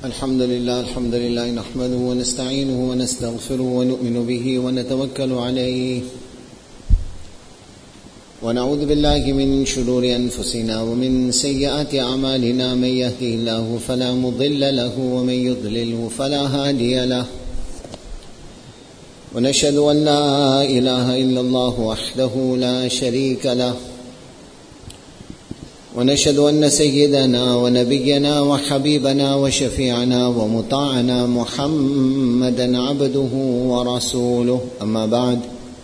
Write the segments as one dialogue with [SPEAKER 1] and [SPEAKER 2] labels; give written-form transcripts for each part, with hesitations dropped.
[SPEAKER 1] الحمد لله نحمده ونستعينه ونستغفره ونؤمن به ونتوكل عليه ونعوذ بالله من شرور أنفسنا ومن سيئات أعمالنا. من يهده الله فلا مضل له ومن يضلله فلا هادي له. ونشهد أن لا إله إلا الله وحده لا شريك له. ونشهد أن سيدنا ونبينا وحبيبنا وشفيعنا ومطاعنا محمدا عبده ورسوله. أما بعد،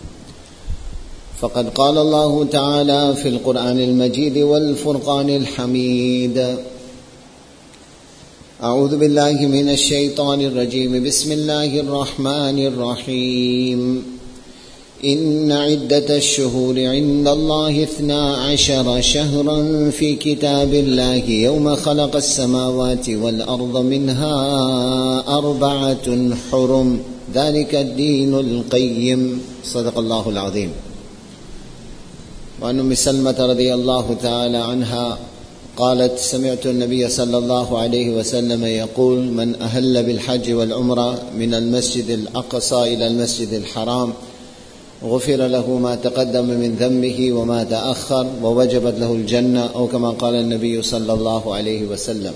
[SPEAKER 1] فقد قال الله تعالى في القرآن المجيد والفرقان الحميد: أعوذ بالله من الشيطان الرجيم. بسم الله الرحمن الرحيم. إن عدة الشهور عند الله 12 شهرا في كتاب الله يوم خلق السماوات والأرض منها 4 حرم ذلك الدين القيم. صدق الله العظيم. وعن أم سلمة رضي الله تعالى عنها قالت: سمعت النبي صلى الله عليه وسلم يقول: من أهل بالحج والعمرة من المسجد الأقصى إلى المسجد الحرام غفر له ما تقدم من ذنبه وما تأخر ووجبت له الجنة، أو كما قال النبي صلى الله عليه وسلم.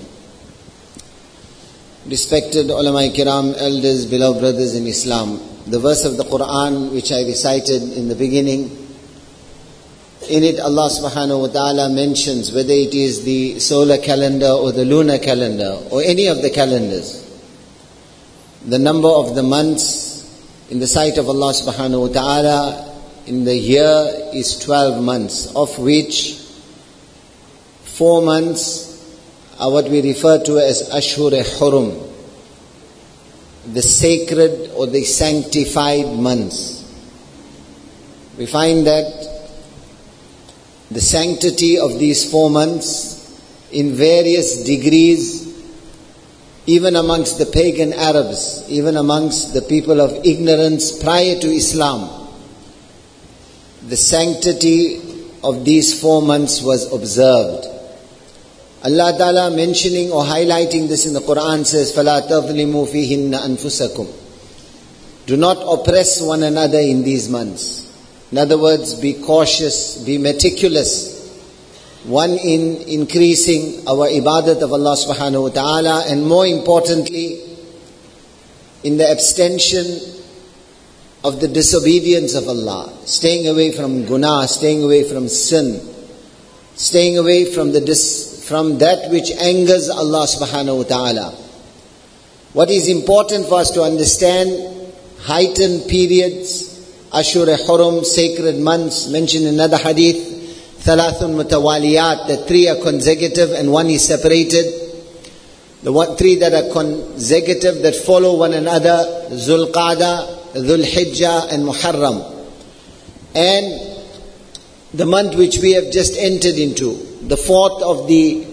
[SPEAKER 1] Respected ulama kiram, elders, beloved brothers in Islam, the verse of the Quran which I recited in the beginning, in it Allah subhanahu wa ta'ala mentions, whether it is the solar calendar or the lunar calendar or any of the calendars, the number of the months in the sight of Allah subhanahu wa ta'ala in the year is 12 months, of which 4 months are what we refer to as Ashur-e-Hurum, the sacred or the sanctified months. We find that the sanctity of these 4 months in various degrees, even amongst the pagan Arabs, even amongst the people of ignorance prior to Islam, the sanctity of these 4 months was observed. Allah Ta'ala mentioning or highlighting this in the Quran says, فَلَا تَظْلِمُوا فِيهِنَّ أَنفُسَكُمْ. Do not oppress one another in these months. In other words, be cautious, be meticulous, one in increasing our ibadat of Allah subhanahu wa ta'ala, and more importantly, in the abstention of the disobedience of Allah, staying away from guna, staying away from sin, staying away from that which angers Allah subhanahu wa ta'ala. What is important for us to understand, heightened periods, Ashur-e-Hurum, sacred months, mentioned in another hadith, Thalathun mutawaliyat, that 3 are consecutive and 1 is separated. The 3 that are consecutive, that follow one another, Zulqa'dah, Dhul-Hijjah and Muharram. And the month which we have just entered into, the 4th of the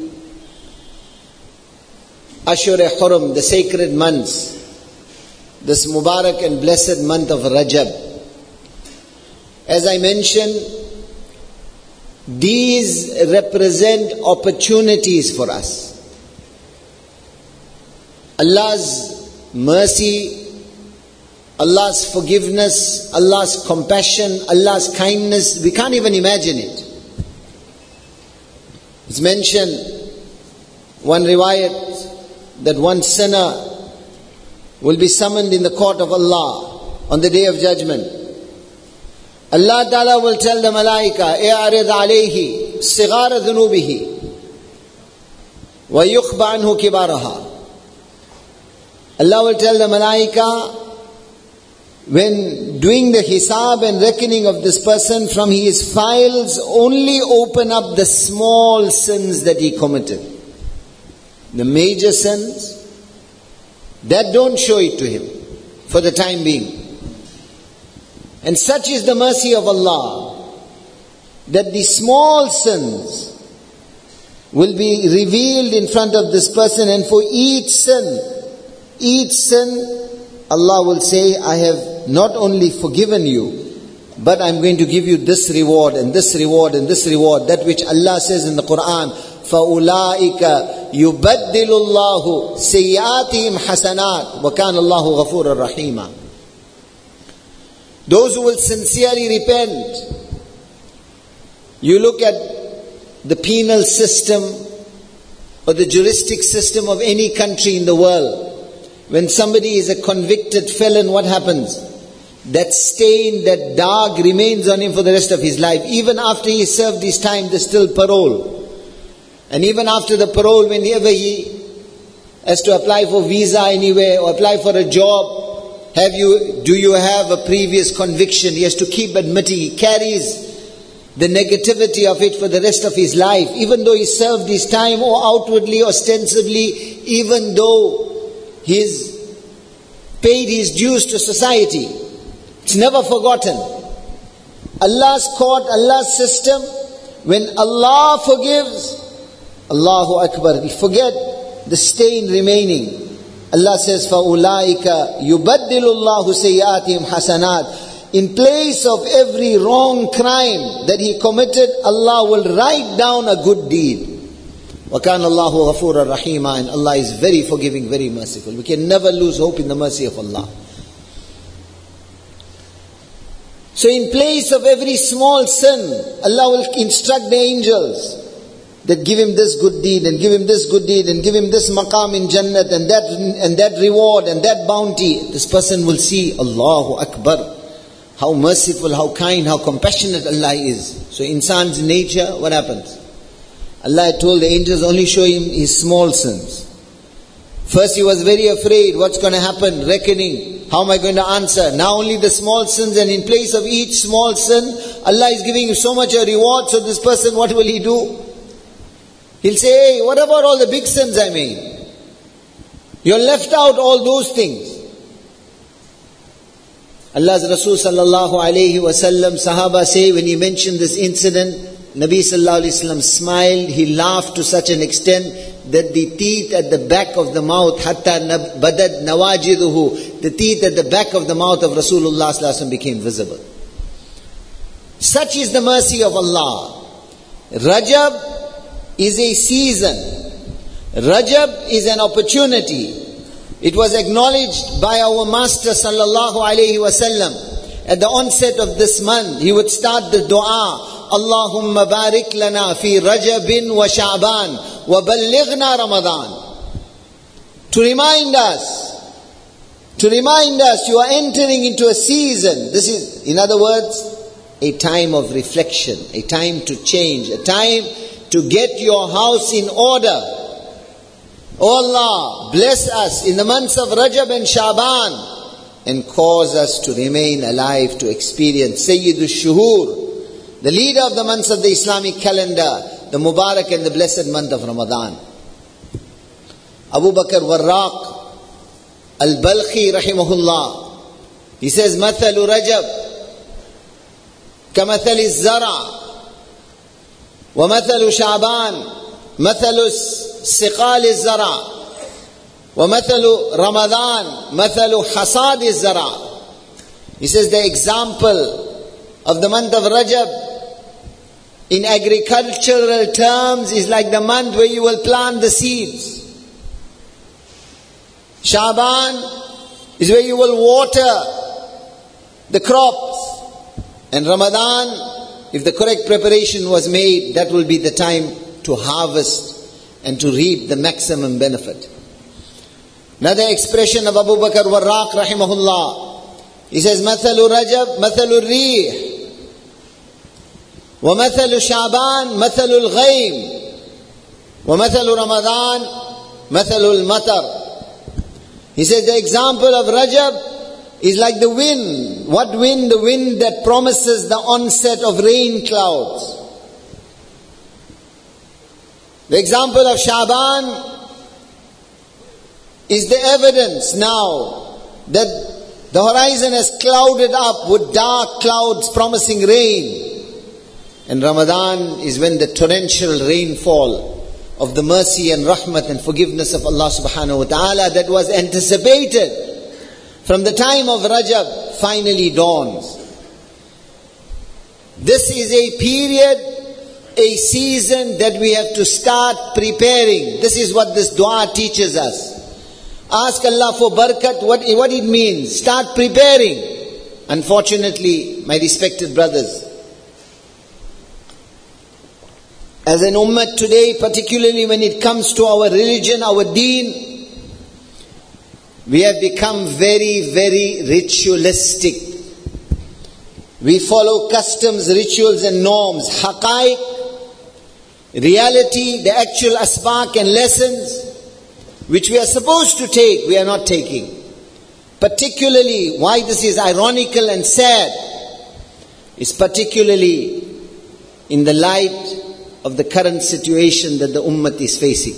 [SPEAKER 1] Ashur-e-Hurum, the sacred months, this Mubarak and blessed month of Rajab. As I mentioned, these represent opportunities for us. Allah's mercy, Allah's forgiveness, Allah's compassion, Allah's kindness, we can't even imagine it. It's mentioned, one riwayat, that one sinner will be summoned in the court of Allah on the day of judgment. Allah Ta'ala will tell the malaika, "I'rid alayhi sighara dhunubihi wa yukhba anhu kibaraha." Allah will tell the malaika, when doing the hisab and reckoning of this person, from his files only open up the small sins that he committed. The major sins, that don't show it to him for the time being. And such is the mercy of Allah, that the small sins will be revealed in front of this person, and for each sin, Allah will say, I have not only forgiven you, but I'm going to give you this reward and this reward and this reward. That which Allah says in the Quran, فَأُولَٰئِكَ يُبَدِّلُ اللَّهُ سَيِّئَاتِهِمْ حَسَنَاتٍ وَكَانَ اللَّهُ غَفُورًا رَحِيمًا. Those who will sincerely repent. You look at the penal system or the juristic system of any country in the world. When somebody is a convicted felon, what happens? That stain, that dark remains on him for the rest of his life. Even after he served his time, there's still parole. And even after the parole, whenever he has to apply for visa anywhere or apply for a job, do you have a previous conviction? He has to keep admitting. He carries the negativity of it for the rest of his life. Even though he served his time, or outwardly, ostensibly, even though he's paid his dues to society, it's never forgotten. Allah's court, Allah's system, when Allah forgives, Allahu Akbar, we forget the stain remaining. Allah says, فَأُولَٰئِكَ يُبَدِّلُ اللَّهُ سَيِّئَاتِهِمْ حَسَنَاتٍ. In place of every wrong crime that he committed, Allah will write down a good deed. وَكَانَ اللَّهُ غَفُورًا رَحِيمًا. And Allah is very forgiving, very merciful. We can never lose hope in the mercy of Allah. So in place of every small sin, Allah will instruct the angels that give him this good deed and give him this good deed and give him this maqam in Jannat and that reward and that bounty. This person will see, Allahu Akbar, how merciful, how kind, how compassionate Allah is. So insan's nature, what happens? Allah had told the angels only show him his small sins. First he was very afraid, what's going to happen? Reckoning, how am I going to answer? Now only the small sins, and in place of each small sin, Allah is giving him so much a reward. So this person, what will he do? He'll say, hey, what about all the big sins I made? You're left out all those things. Allah's Rasul sallallahu alayhi wasallam, Sahaba say, when he mentioned this incident, Nabi sallallahu alayhi wasallam smiled, he laughed to such an extent that the teeth at the back of the mouth, hatta badad nawajiduhu, the teeth at the back of the mouth of Rasulullah sallallahu alayhi wasallam became visible. Such is the mercy of Allah. Rajab is a season. Rajab is an opportunity. It was acknowledged by our Master sallallahu alayhi wasallam. At the onset of this month, he would start the dua, Allahumma barik lana fi Rajabin wa Sha'ban wa ballighna Ramadan. To remind us, you are entering into a season. This is, in other words, a time of reflection, a time to change, a time to get your house in order. Oh Allah, bless us in the months of Rajab and Sha'ban and cause us to remain alive to experience Sayyidul Shuhur, the leader of the months of the Islamic calendar, the Mubarak and the blessed month of Ramadan. Abu Bakr Warraq Al-Balkhi rahimahullah, he says, Mathalu Rajab kamathali zara wa mathalu Sha'ban mathalu سقال الزرع ومثل رمضان مثل حصاد الزرع. He says the example of the month of Rajab in agricultural terms is like the month where you will plant the seeds. Sha'ban is where you will water the crops. And Ramadan, if the correct preparation was made, that will be the time to harvest and to reap the maximum benefit. Another expression of Abu Bakr Warraq rahimahullah, he says, Mathalu Rajab, Mathalu Rih, wa Mathalu Sha'ban, Mathalu Al-Ghaym, wa Mathalu Ramadan, Mathalu Al-Matar. He says the example of Rajab is like the wind. What wind? The wind that promises the onset of rain clouds. The example of Sha'ban is the evidence now that the horizon has clouded up with dark clouds promising rain. And Ramadan is when the torrential rainfall of the mercy and rahmat and forgiveness of Allah subhanahu wa ta'ala that was anticipated from the time of Rajab finally dawns. This is a period a season that we have to start preparing. This is what this dua teaches us. Ask Allah for barakat, what it means. Start preparing. Unfortunately, my respected brothers, as an ummah today, particularly when it comes to our religion, our deen, we have become very, very ritualistic. We follow customs, rituals and norms. Haqaiq, reality, the actual asbaq and lessons which we are supposed to take, we are not taking. Particularly, why this is ironical and sad, is particularly in the light of the current situation that the ummah is facing.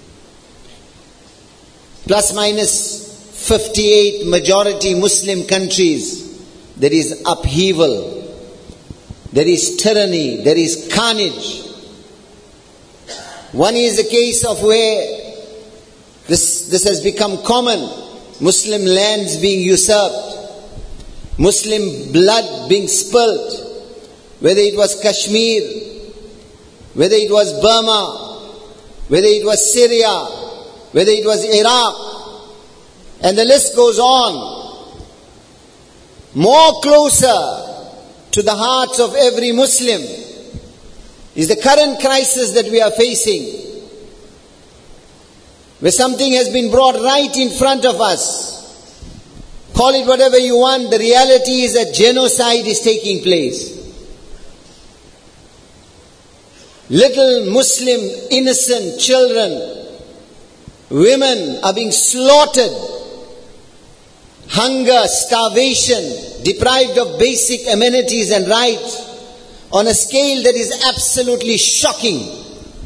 [SPEAKER 1] Plus minus 58 majority Muslim countries, there is upheaval, there is tyranny, there is carnage. One is a case of where this has become common. Muslim lands being usurped, Muslim blood being spilt, whether it was Kashmir, whether it was Burma, whether it was Syria, whether it was Iraq, and the list goes on. More closer to the hearts of every Muslim is the current crisis that we are facing, where something has been brought right in front of us. Call it whatever you want, the reality is that genocide is taking place. Little Muslim innocent children, women are being slaughtered. Hunger, starvation, deprived of basic amenities and rights on a scale that is absolutely shocking.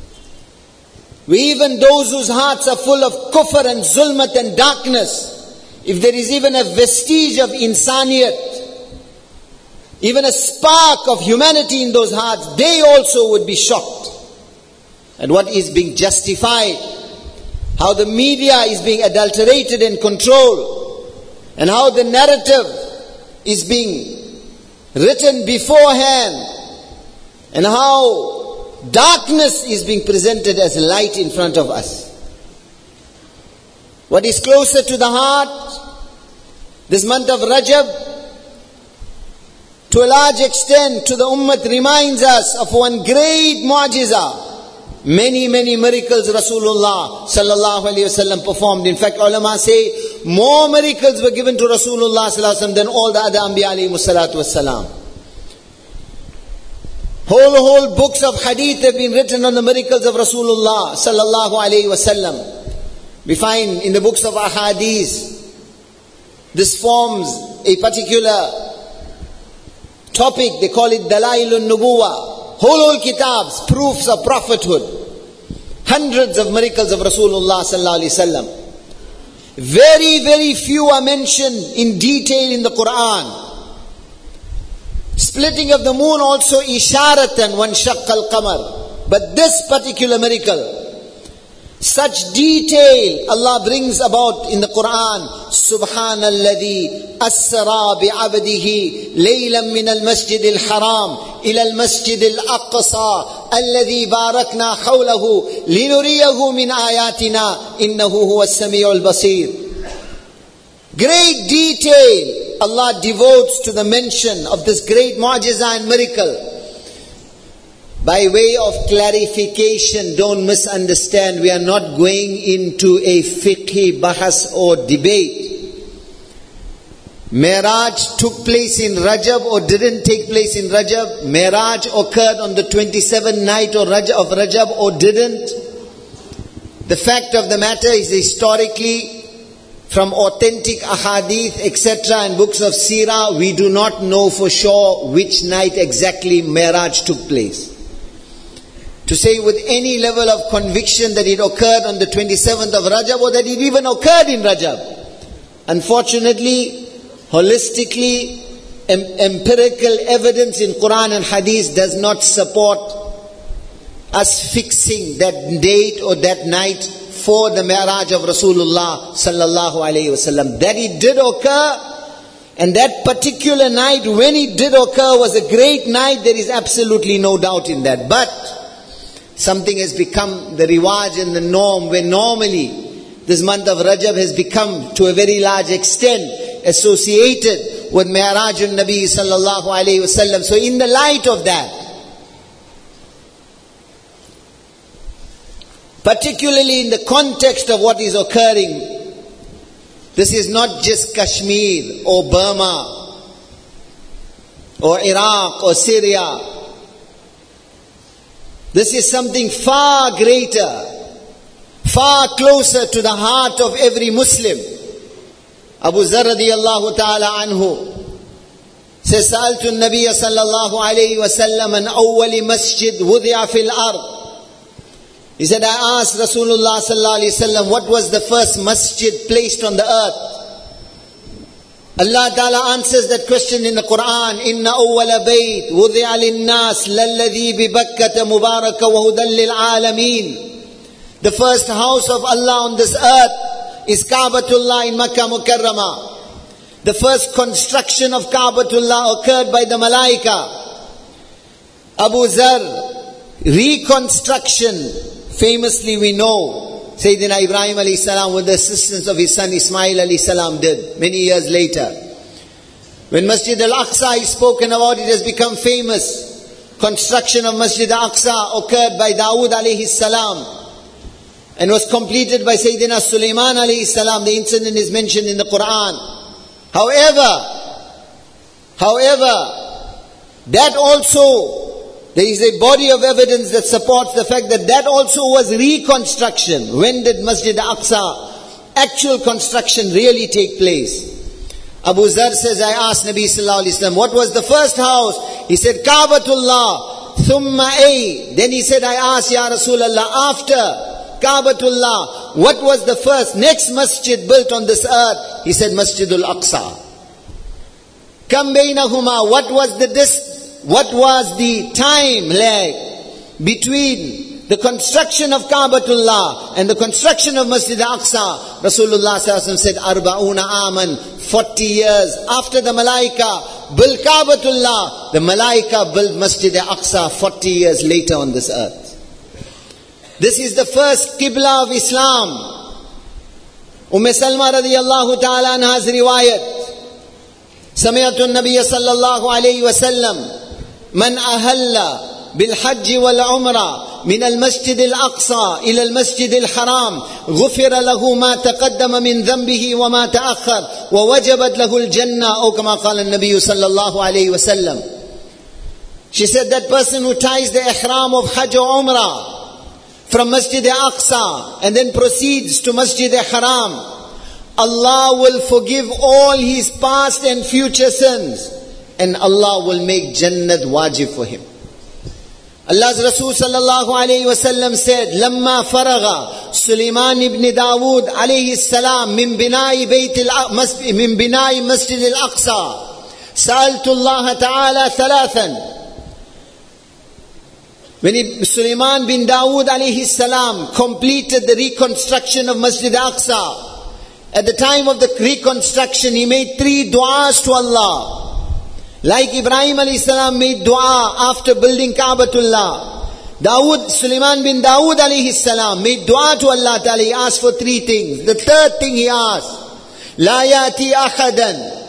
[SPEAKER 1] Even those whose hearts are full of kufr and zulmat and darkness, if there is even a vestige of insaniyat, even a spark of humanity in those hearts, they also would be shocked at what is being justified, how the media is being adulterated and controlled, and how the narrative is being written beforehand, and how darkness is being presented as light in front of us. What is closer to the heart, this month of Rajab, to a large extent to the ummah, reminds us of one great mu'jiza. Many miracles Rasulullah sallallahu alayhi wasallam performed. In fact, ulama say more miracles were given to Rasulullah sallallahu alayhi wasallam than all the other anbiya alayhi salatu wassalam. Whole books of hadith have been written on the miracles of Rasulullah sallallahu alayhi wasallam. We find in the books of ahadith, this forms a particular topic. They call it Dalailun Nubuwa. Whole kitabs, proofs of prophethood. Hundreds of miracles of Rasulullah sallallahu alayhi wasallam. Very few are mentioned in detail in the Quran. Splitting of the moon also isharatan wan shaqqal qamar. But this particular miracle, such detail Allah brings about in the Quran. Subhanalladhi asra bi'abdihi laylan min al-masjid al-haram ila al-masjid al-aqsa alladhi barakna hawlahu linuriyahu min ayatina innahu huwa as-sami'ul basir. Great detail Allah devotes to the mention of this great mu'jiza and miracle. By way of clarification, don't misunderstand, we are not going into a fiqhi bahas or debate. Miraj took place in Rajab or didn't take place in Rajab. Miraj occurred on the 27th night of Rajab or didn't. The fact of the matter is, historically, from authentic ahadith, etc. and books of seerah, we do not know for sure which night exactly Miraj took place. To say with any level of conviction that it occurred on the 27th of Rajab or that it even occurred in Rajab. Unfortunately, holistically, empirical evidence in Quran and Hadith does not support us fixing that date or that night for the Mi'raj of Rasulullah sallallahu alayhi wasallam. That it did occur, and that particular night when it did occur was a great night, there is absolutely no doubt in that. But something has become the riwaj and the norm, where normally this month of Rajab has become to a very large extent associated with Mi'rajun Nabi sallallahu alayhi wasallam. So in the light of that, particularly in the context of what is occurring, this is not just Kashmir or Burma or Iraq or Syria. This is something far greater, far closer to the heart of every Muslim. Abu Zar radiyallahu ta'ala anhu says, Sa'altu an-Nabiyya sallallahu alayhi wa sallam an awwali masjid wudi'a fil ard. He said, I asked Rasulullah sallallahu alayhi wa sallam, what was the first masjid placed on the earth? Allah Ta'ala answers that question in the Quran. Inna awwala bayt wudi'a lin-nas lalladhi bi Bakkata mubaraka wa hudan lil alameen. The first house of Allah on this earth is Ka'batullah in Makkah Mukarramah. The first construction of Ka'batullah occurred by the Malaika. Abu Zar, reconstruction, famously we know, Sayyidina Ibrahim alayhi salam with the assistance of his son Ismail alayhi salam did many years later. When Masjid al-Aqsa is spoken about, it has become famous. Construction of Masjid al-Aqsa occurred by Dawood alayhi salam and was completed by Sayyidina Sulaiman alayhi salam. The incident is mentioned in the Quran. However, that also, there is a body of evidence that supports the fact that that also was reconstruction. When did Masjid al-Aqsa, actual construction, really take place? Abu Zar says, I asked Nabi sallallahu alayhi wa sallam, what was the first house? He said, Ka'batullah, thumma ay. Then he said, I asked, Ya Rasulallah, after Ka'batullah, what was the first, next masjid built on this earth? He said, Masjidul Aqsa. Kam baynahuma, what was the time lag between the construction of Ka'batullah and the construction of Masjid al-Aqsa? Rasulullah sallallahu alaihi wasallam said, Arba'una aman, 40 years after the Malaika built Ka'batullah, the Malaika built Masjid al-Aqsa 40 years later on this earth. This is the first Qibla of Islam. Salma radiyallahu ta'ala anha's riwayat. سمعت النبي صلى الله عليه وسلم من أهل بالحج والعمرة من المسجد الأقصى إلى المسجد الحرام غفر له ما تقدم من ذنبه وما تأخر ووجبت له الجنة أو كما قال النبي صلى الله عليه وسلم. She said that person who ties the ihram of Hajj or Umrah from Masjid al-Aqsa and then proceeds to Masjid al-Haram, Allah will forgive all his past and future sins, and Allah will make Jannat wajib for him. Allah's Rasul sallallahu alayhi wa sallam said, Lamma faragha Sulaiman ibn Dawood alayhi salam min binai Masjid al-Aqsa, sa'altu Allah ta'ala thalathan. When Sulaiman bin Dawood alayhi salam completed the reconstruction of Masjid al-Aqsa, at the time of the reconstruction, he made 3 du'as to Allah. Like Ibrahim alayhi salam made dua after building Ka'batullah, Sulaiman bin Dawood alayhi salam made dua to Allah Ta'ala. He asked for 3 things. The third thing he asked, La yati akhadan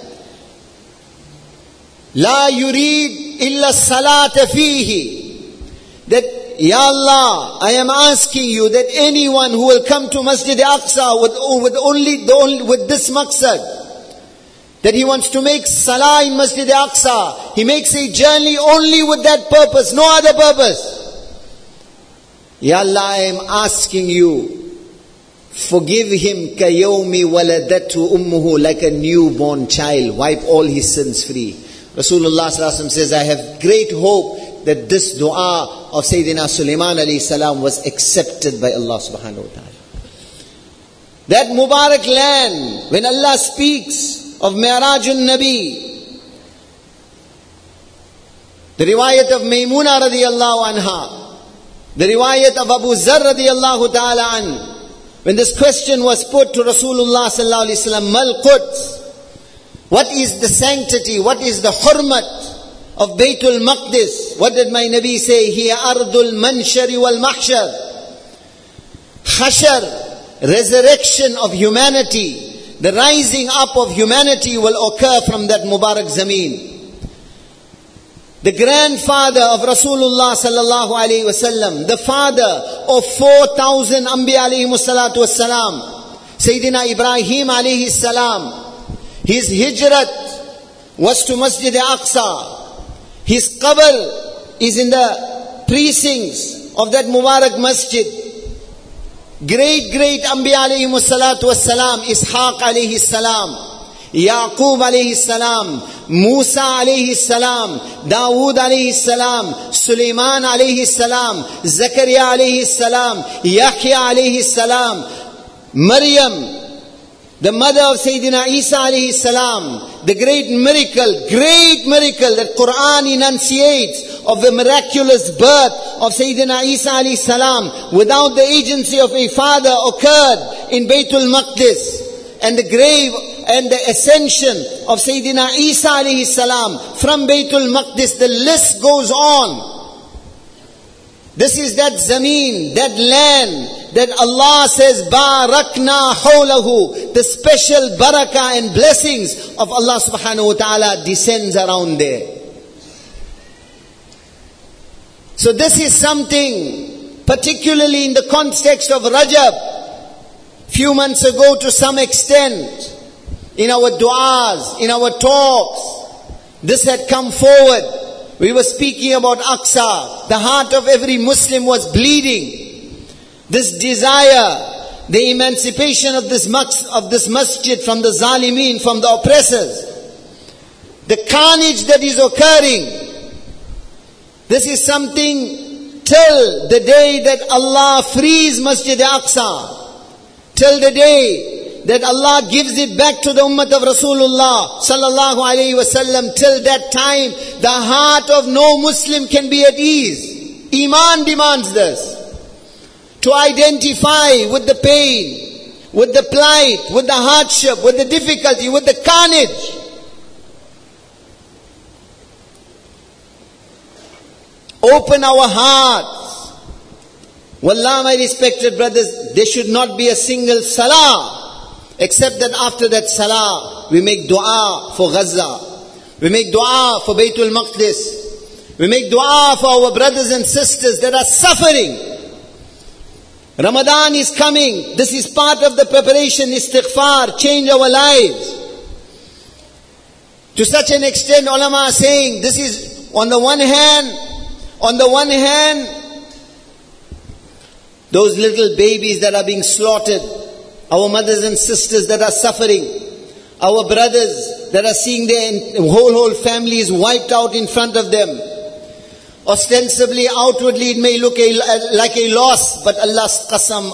[SPEAKER 1] La yurid illa salata fihi. That, Ya Allah, I am asking you that anyone who will come to Masjid al-Aqsa with this maqsad, that he wants to make salah in Masjid al-Aqsa, he makes a journey only with that purpose, no other purpose. Ya Allah, I am asking you, forgive him kayawmi waladatu ummuhu, like a newborn child, wipe all his sins free. Rasulullah sallallahu alaihi wasallam says, I have great hope that this dua of Sayyidina Sulaiman alayhi salam was accepted by Allah subhanahu wa ta'ala. That Mubarak land, when Allah speaks of Mi'rajun Nabi, the riwayat of Maymuna radiyallahu anha, the riwayat of Abu Zar radiyallahu ta'ala an, when this question was put to Rasulullah sallallahu alayhi wa sallam, Mal Quds, what is the sanctity, what is the hurmat of Baytul Maqdis. What did my Nabi say? Hiya ardul manshari wal mahshar. Hashar, resurrection of humanity, the rising up of humanity will occur from that Mubarak Zameen. The grandfather of Rasulullah sallallahu alayhi wasallam, the father of 4,000 Anbiya alayhi salatu wassalam, Sayyidina Ibrahim alayhi salam, his hijrat was to Masjid Aqsa. His qabr is in the precincts of that Mubarak Masjid. Great Anbiya alayhi salatu wassalam, Ishaq alayhi salam, Yaqub alayhi salam, Musa alayhi salam, Dawood alayhi salam, Sulaiman alayhi salam, Zakaria alayhi salam, Yahya alayhi salam, Maryam, the mother of Sayyidina Isa alayhi salam, the great miracle that Quran enunciates of the miraculous birth of Sayyidina Isa alayhi salam without the agency of a father occurred in Baytul Maqdis. And the grave and the ascension of Sayyidina Isa alayhi salam from Baytul Maqdis, the list goes on. This is that zameen, that land that Allah says, Barakna hawlahu, the special barakah and blessings of Allah subhanahu wa ta'ala descends around there. So this is something, particularly in the context of Rajab, few months ago to some extent, in our du'as, in our talks, this had come forward. We were speaking about Aqsa. The heart of every Muslim was bleeding. This desire, the emancipation of this masjid from the zalimeen, from the oppressors. The carnage that is occurring. This is something till the day that Allah frees Masjid Aqsa. Till the day that Allah gives it back to the ummah of Rasulullah sallallahu alayhi wasallam. Till that time, the heart of no Muslim can be at ease. Iman demands this. To identify with the pain, with the plight, with the hardship, with the difficulty, with the carnage. Open our hearts. Wallah, my respected brothers, there should not be a single salah, except that after that salah, we make dua for Gaza. We make dua for Baytul Maqdis. We make dua for our brothers and sisters that are suffering. Ramadan is coming. This is part of the preparation, istighfar, change our lives. To such an extent, ulama are saying, this is on the one hand, those little babies that are being slaughtered, our mothers and sisters that are suffering, our brothers that are seeing their whole families wiped out in front of them. Ostensibly, outwardly, it may look like a loss, but Allah's qasam,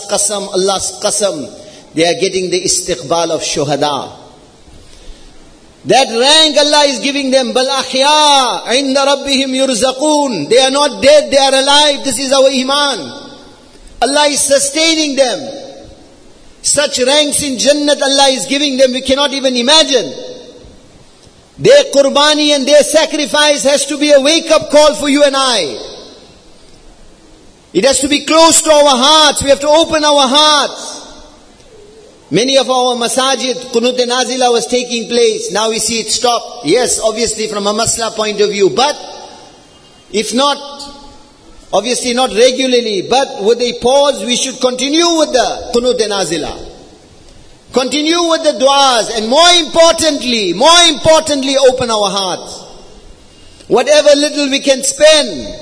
[SPEAKER 1] they are getting the istiqbal of shuhada. That rank Allah is giving them. Bal ahya inda rabbihim yurzaqun. They are not dead, they are alive. This is our iman. Allah is sustaining them. Such ranks in Jannat Allah is giving them, we cannot even imagine. Their qurbani and their sacrifice has to be a wake-up call for you and I. It has to be close to our hearts. We have to open our hearts. Many of our masajid, Qunut-e-Nazila was taking place. Now we see it stop. Yes, obviously from a masla point of view. But if not, obviously not regularly, but with a pause, we should continue with the Qunut-e-Nazila. Continue with the du'as, and more importantly, open our hearts. Whatever little we can spend.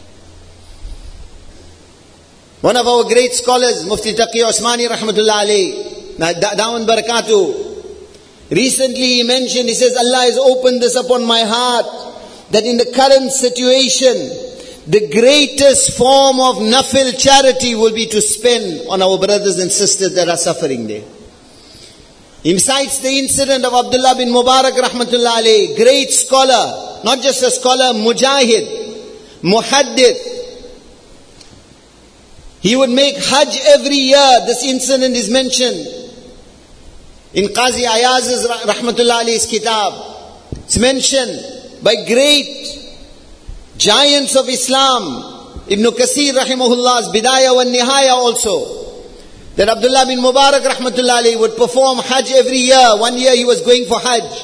[SPEAKER 1] One of our great scholars, Mufti Taqi Osmani rahmatullah alayhi, Dawan Barakatuh, recently he mentioned, he says, Allah has opened this upon my heart, that in the current situation, the greatest form of nafil charity will be to spend on our brothers and sisters that are suffering there. He cites the incident of Abdullah bin Mubarak rahmatullah alayhi, great scholar, not just a scholar, mujahid, muhaddith. He would make Hajj every year. This incident is mentioned in Qazi Ayaz's rahmatullah alayhi's kitab. It's mentioned by great giants of Islam. Ibn Kathir rahimahullah's Bidayah wa Nihaya also, that Abdullah bin Mubarak rahmatullah alayhi would perform Hajj every year. One year he was going for Hajj.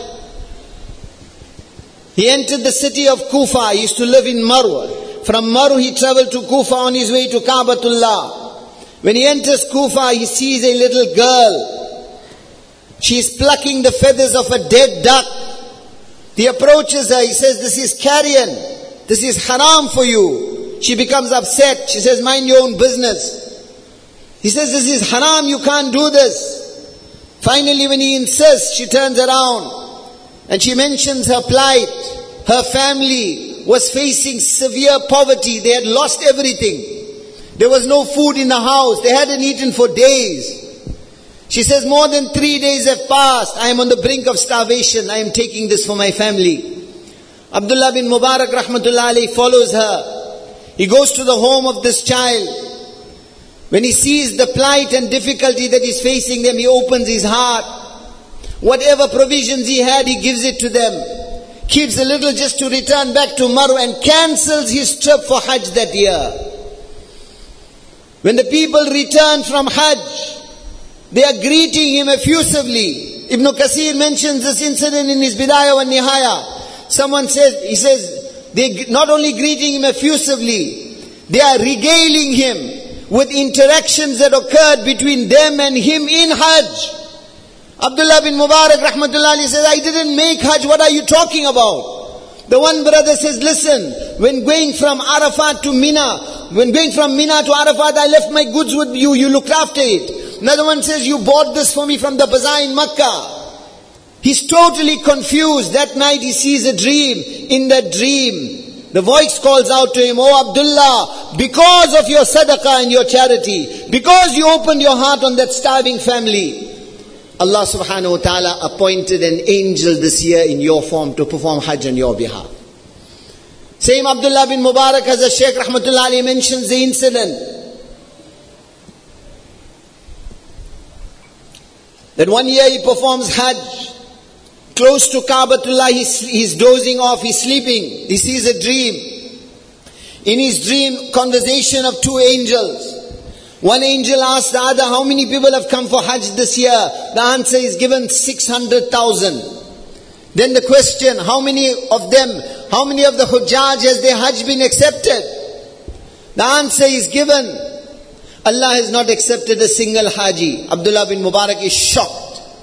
[SPEAKER 1] He entered the city of Kufa. He used to live in Marw. From Marw he traveled to Kufa on his way to Ka'batullah. When he enters Kufa, he sees a little girl. She is plucking the feathers of a dead duck. He approaches her. He says, "This is carrion. This is haram for you." She becomes upset. She says, "Mind your own business." He says, "This is haram. You can't do this." Finally, when he insists, she turns around and she mentions her plight. Her family was facing severe poverty. They had lost everything. There was no food in the house. They hadn't eaten for days. She says, "More than 3 days have passed. I am on the brink of starvation. I am taking this for my family." Abdullah bin Mubarak rahmatullah alayhi follows her. He goes to the home of this child. When he sees the plight and difficulty that is facing them, he opens his heart. Whatever provisions he had, he gives it to them. Keeps a little just to return back to Marw and cancels his trip for Hajj that year. When the people return from Hajj, they are greeting him effusively. Ibn Kathir mentions this incident in his Bidayah wa Nihaya. He says, they not only greeting him effusively, they are regaling him with interactions that occurred between them and him in Hajj. Abdullah bin Mubarak rahmatullah alayhi says, "I didn't make Hajj, what are you talking about?" The one brother says, "Listen, when going from Arafat to Mina, when going from Mina to Arafat, I left my goods with you, you looked after it." Another one says, "You bought this for me from the bazaar in Makkah." He's totally confused. That night he sees a dream. In that dream, the voice calls out to him, "Oh Abdullah, because of your sadaqah and your charity, because you opened your heart on that starving family, Allah subhanahu wa ta'ala appointed an angel this year in your form to perform Hajj on your behalf." Same Abdullah bin Mubarak, as a Shaykh rahmatullah alayhi mentions the incident, that one year he performs Hajj. Close to Ka'batullah, he's dozing off, he's sleeping. He sees a dream. In his dream, conversation of two angels. One angel asks the other, "How many people have come for Hajj this year?" The answer is given, 600,000. Then the question, how many of the Hujjaj has their Hajj been accepted? The answer is given, Allah has not accepted a single Haji. Abdullah bin Mubarak is shocked.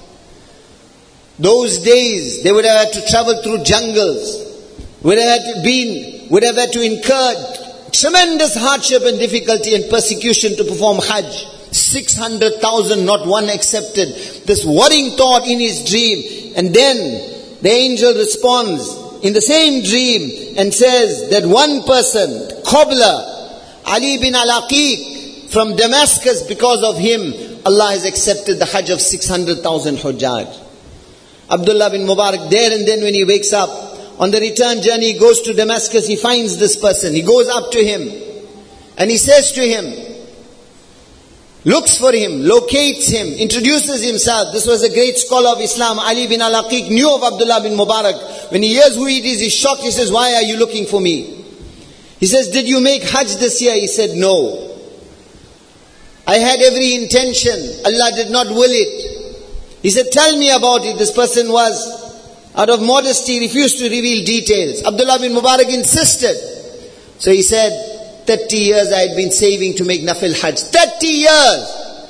[SPEAKER 1] Those days, they would have had to travel through jungles, would have had to incur tremendous hardship and difficulty and persecution to perform Hajj. 600,000, not one accepted. This worrying thought in his dream. And then the angel responds in the same dream and says that one person, cobbler, Ali bin Al-Aqiq from Damascus, because of him, Allah has accepted the Hajj of 600,000 Hujjaj. Abdullah bin Mubarak, there and then when he wakes up, on the return journey, he goes to Damascus, he finds this person, he goes up to him, and he says to him, looks for him, locates him, introduces himself. This was a great scholar of Islam, Ali bin Al-Aqiq, knew of Abdullah bin Mubarak. When he hears who it is, he's shocked. He says, "Why are you looking for me?" He says, "Did you make Hajj this year?" He said, "No. I had every intention. Allah did not will it." He said, "Tell me about it." This person was, out of modesty, refused to reveal details. Abdullah bin Mubarak insisted. So he said, 30 years I had been saving to make Nafil Hajj. 30 years!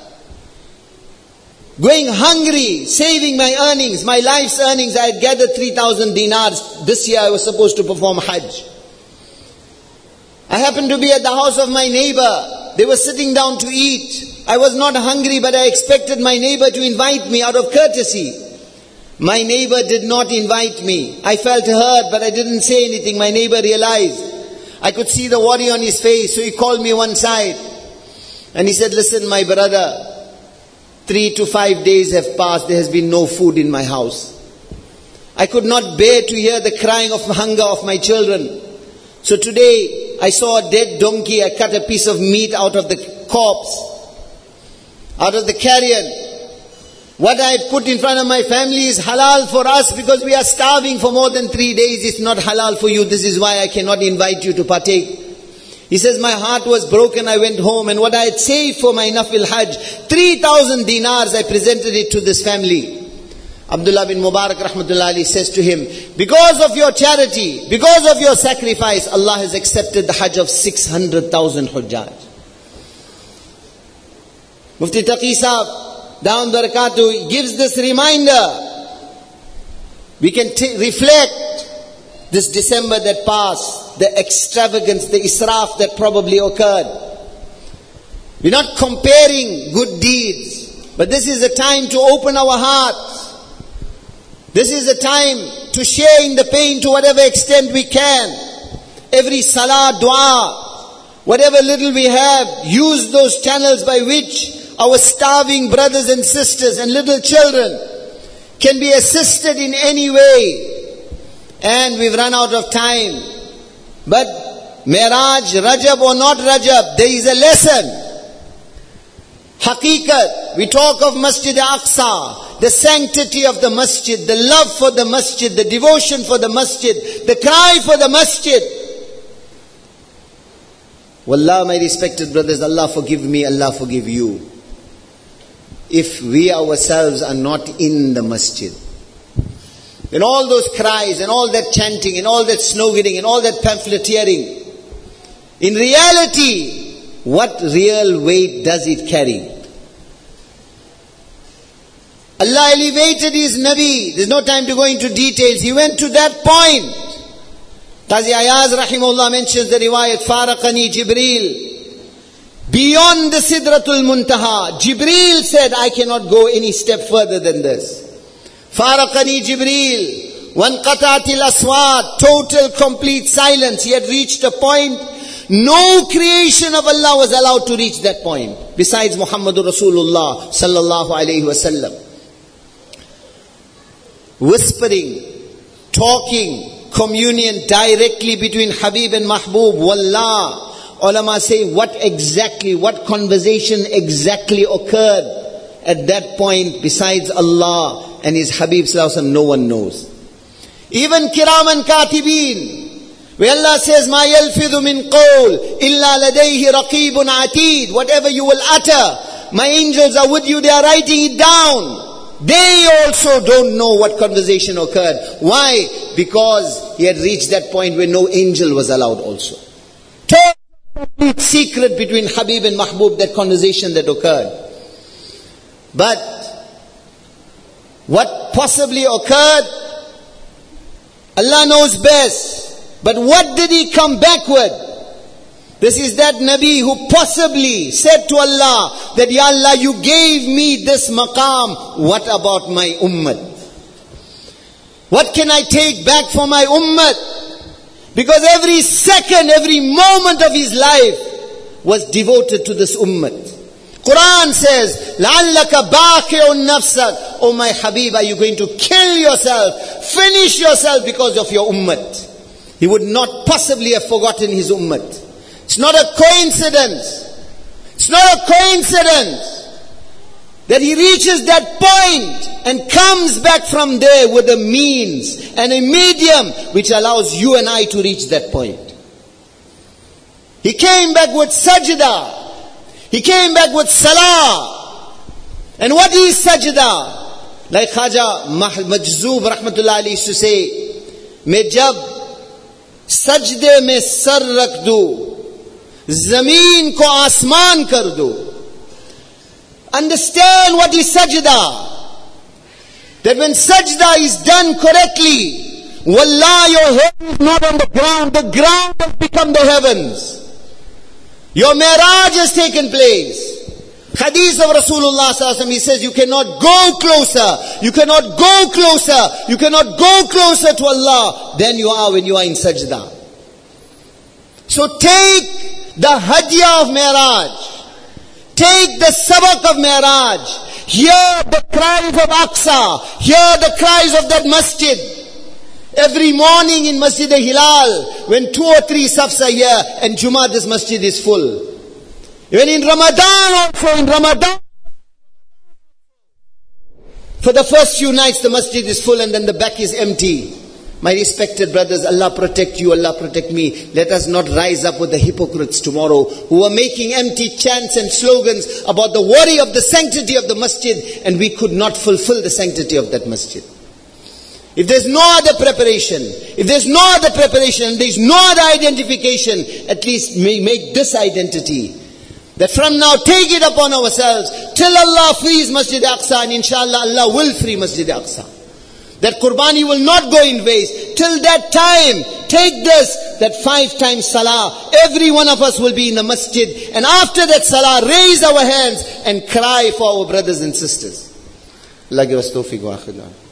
[SPEAKER 1] Going hungry, saving my earnings, my life's earnings. I had gathered 3,000 dinars. This year I was supposed to perform Hajj. I happened to be at the house of my neighbor. They were sitting down to eat. I was not hungry, but I expected my neighbor to invite me out of courtesy. My neighbor did not invite me. I felt hurt, but I didn't say anything. My neighbor realized. I could see the worry on his face, so he called me one side. And he said, "Listen, my brother, 3 to 5 days have passed. There has been no food in my house. I could not bear to hear the crying of hunger of my children. So today, I saw a dead donkey. I cut a piece of meat out of the corpse, out of the carrion. What I had put in front of my family is halal for us because we are starving for more than 3 days. It's not halal for you. This is why I cannot invite you to partake. He says, my heart was broken. I went home and what I had saved for my Nafil Hajj, 3,000 dinars, I presented it to this family. Abdullah bin Mubarak rahmatullah alayhi says to him, because of your charity, because of your sacrifice, Allah has accepted the Hajj of 600,000 Hujjaj. Mufti Taqi Sahab, Daam Barakatuh, gives this reminder. We can reflect this December that passed, the extravagance, the israf that probably occurred. We're not comparing good deeds, but this is a time to open our hearts. This is a time to share in the pain to whatever extent we can. Every salah, dua, whatever little we have, use those channels by which our starving brothers and sisters and little children can be assisted in any way. And we've run out of time. But Mi'raj, Rajab or not Rajab, there is a lesson. Haqiqat, we talk of Masjid Aqsa, the sanctity of the masjid, the love for the masjid, the devotion for the masjid, the cry for the masjid. Wallah, my respected brothers, Allah forgive me, Allah forgive you, if we ourselves are not in the masjid. And all those cries and all that chanting and all that sloganing and all that pamphleteering, in reality, what real weight does it carry? Allah elevated His Nabi. There's no time to go into details. He went to that point. Qazi Ayaz rahimahullah mentions the riwayat, Faraqani Jibreel. Beyond the Sidratul Muntaha, Jibreel said, I cannot go any step further than this. Faraqani Jibreel. Wanqata'atil aswat. Total, complete silence. He had reached a point. No creation of Allah was allowed to reach that point, besides Muhammadur Rasulullah sallallahu alayhi wasallam. Whispering, talking, communion directly between Habib and Mahbub. Wallah, ulama say what conversation exactly occurred at that point besides Allah and His Habib sallallahu alaihi wasallam, no one knows. Even Kiraman Katibin, where Allah says, مَا يَلْفِظُ مِنْ قَوْلٍ إِلَّا لَدَيْهِ رَقِيبٌ عَتِيدٌ. Whatever you will utter, my angels are with you, they are writing it down. They also don't know what conversation occurred. Why? Because he had reached that point where no angel was allowed also. Total complete secret between Habib and Mahbub, that conversation that occurred. But what possibly occurred, Allah knows best. But what did he come back with? This is that Nabi who possibly said to Allah that, Ya Allah, you gave me this maqam. What about my ummah? What can I take back for my ummah? Because every second, every moment of his life was devoted to this ummah. Quran says, لَعَلَّكَ بَاقِعُ النَّفْسَ. Oh my Habib, are you going to kill yourself, finish yourself because of your ummah? He would not possibly have forgotten his ummah. It's not a coincidence. It's not a coincidence that he reaches that point and comes back from there with a means and a medium which allows you and I to reach that point. He came back with sajda. He came back with salah. And what is sajda? Like Khaja Majzoob rahmatullah alayhi used to say, मैं जब सजदे में sir रख दूं, ज़मीन को आसमान कर दो. Understand what is sajda. That when sajda is done correctly, wallah, your head is not on the ground has become the heavens. Your Mi'raj has taken place. Hadith of Rasulullah sallallahu alaihi wasallam, he says, you cannot go closer, you cannot go closer, you cannot go closer to Allah than you are when you are in sajda. So take the hadiyah of Mi'raj. Take the sabak of Mi'raj. Hear the cries of Aqsa. Hear the cries of that masjid. Every morning in Masjid al-Hilal, when 2 or 3 safs are here, and Jummah, this masjid is full. Even in Ramadan also, For the first few nights the masjid is full and then the back is empty. My respected brothers, Allah protect you, Allah protect me. Let us not rise up with the hypocrites tomorrow who are making empty chants and slogans about the worry of the sanctity of the masjid, and we could not fulfill the sanctity of that masjid. If there's no other preparation, and there's no other identification, at least make this identity. That from now, take it upon ourselves, till Allah frees Masjid Aqsa, and inshallah Allah will free Masjid Aqsa. That Qurbani will not go in waste. Till that time, take this, that 5 times salah, every one of us will be in the masjid. And after that salah, raise our hands and cry for our brothers and sisters. Allah give us tawfiq wa akhir.